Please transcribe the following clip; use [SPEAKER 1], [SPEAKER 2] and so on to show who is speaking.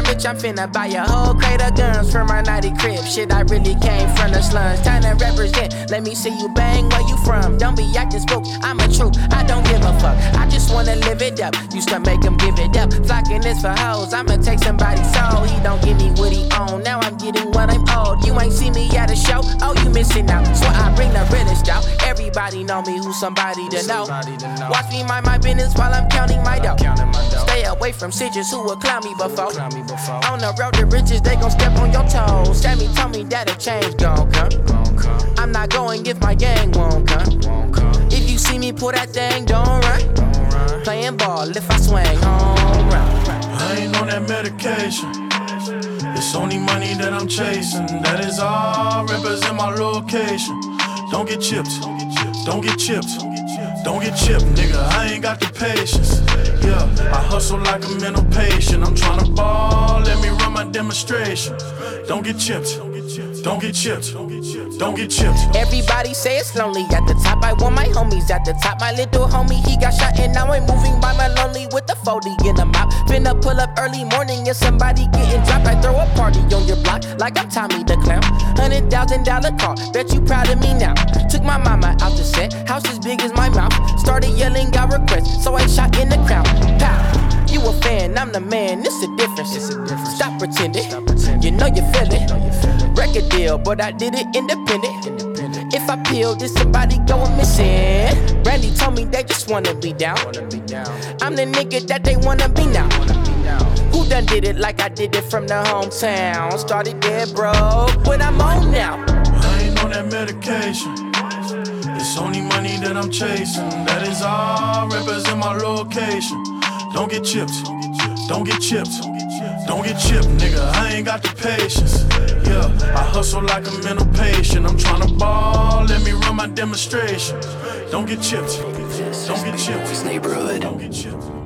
[SPEAKER 1] bitch, I'm finna buy a whole crate of guns for my nighty crib. Shit, I really came from the slums. Time to represent, let me see you bang, where you from? Don't be acting spook, I'm a true, I don't give a fuck. I just wanna live it up, used to make him give it up. Flocking this for hoes, I'ma take somebody's soul. He don't give me what he own, now I'm getting what I'm owed. You ain't see me at a show, oh you missing out. So I bring the realest out, everybody know me, who's somebody to know. Watch me mind my business while I'm counting my dough. Stay away from bitches who would clown me before. On the road to riches, they gon' step on your toes. Sammy told me that a change gon' come. I'm not going if my gang won't come. If you see me pull that thing, don't run. Playing ball if I swing home run.
[SPEAKER 2] I ain't on that medication. It's only money that I'm chasing. That is all represent my location. Don't get chipped. Don't get chipped. Don't get chipped, nigga. I ain't got the patience. Yeah, I hustle like a mental patient. I'm tryna ball, let me run my demonstration. Don't get chipped. Don't get chipped. Don't get chipped.
[SPEAKER 1] Everybody say it's lonely at the top. I want my homies at the top. My little homie, he got shot and now I'm moving by my lonely with the 40 in the mouth. Finna pull up early morning and somebody getting dropped. I throw a party on your block like I'm Tommy the Clown. $100,000 car, bet you proud of me now. Took my mama out the set, house as big as my mouth. Started yelling, got requests, so I shot in the crowd. Pow, you a fan, I'm the man, it's a difference. Stop pretending, you know you feel it. Record deal, but I did it independent. If I peel, did somebody going missing? Brandy told me they just wanna be down. I'm the nigga that they wanna be now. Who done did it like I did it from the hometown? Started dead broke, but I'm on now.
[SPEAKER 2] I ain't on that medication. It's only money that I'm chasing. That is all represent my location. Don't get chipped. Don't get chipped. Don't get chipped, nigga. I ain't got the patience. Yeah, I hustle like a mental patient. I'm tryna ball, let me run my demonstration. Don't get chipped. Don't get chipped.
[SPEAKER 3] Neighborhood.
[SPEAKER 2] Don't get chipped.